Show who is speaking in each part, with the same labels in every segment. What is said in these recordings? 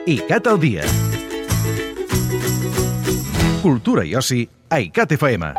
Speaker 1: ICAT al dia. Cultura i oci a ICAT FM.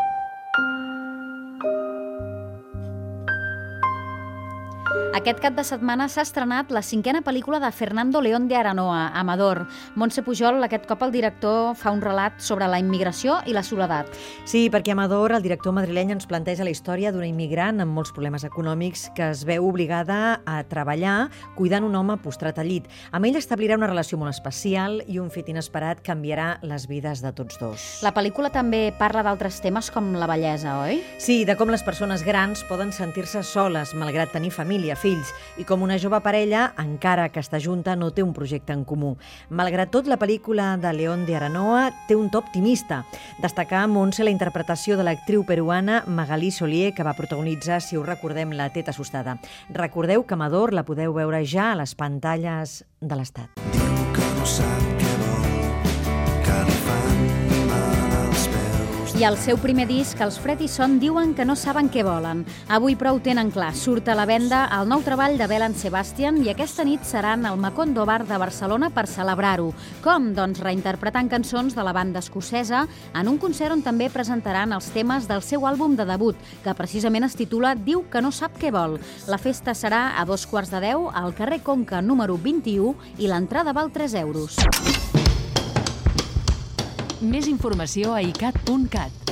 Speaker 2: Aquest cap de setmana s'ha estrenat la 5a pel·lícula de Fernando León de Aranoa, Amador. Montse Pujol, aquest cop el director fa un relat sobre la immigració i la soledat.
Speaker 3: Sí, perquè Amador, el director madrileny, ens planteja la història d'una immigrant amb molts problemes econòmics que es veu obligada a treballar cuidant un home postrat al llit. Amb ell establirà una relació molt especial i un fet inesperat canviarà les vides de tots dos.
Speaker 2: La pel·lícula també parla d'altres temes com la vellesa, oi?
Speaker 3: Sí, de com les persones grans poden sentir-se soles malgrat tenir família, fills, i com una jove parella, encara que està junta, no té un projecte en comú. Malgrat tot, la pel·lícula de León de Aranoa té un to optimista. Destacar, Montse, la interpretació de l'actriu peruana Magalí Solier, que va protagonitzar, si us recordem, La teta assustada. Recordeu que Amador la podeu veure ja a les pantalles de l'Estat.
Speaker 4: Diu que no sap què vol, que li fan mal als peus.
Speaker 2: I al seu primer disc, els Fred i Son diuen que no saben què volen. Avui però ho tenen clar. Surt a la venda el nou treball de Belle and Sebastian i aquesta nit seran al Macondo Bar de Barcelona per celebrar-ho. Com? Doncs reinterpretant cançons de la banda escocesa en un concert on també presentaran els temes del seu àlbum de debut, que precisament es titula Diu que no sap què vol. La festa serà a 9:45 al carrer Conca número 21 i l'entrada val 3 euros.
Speaker 5: Més informació a icat.cat.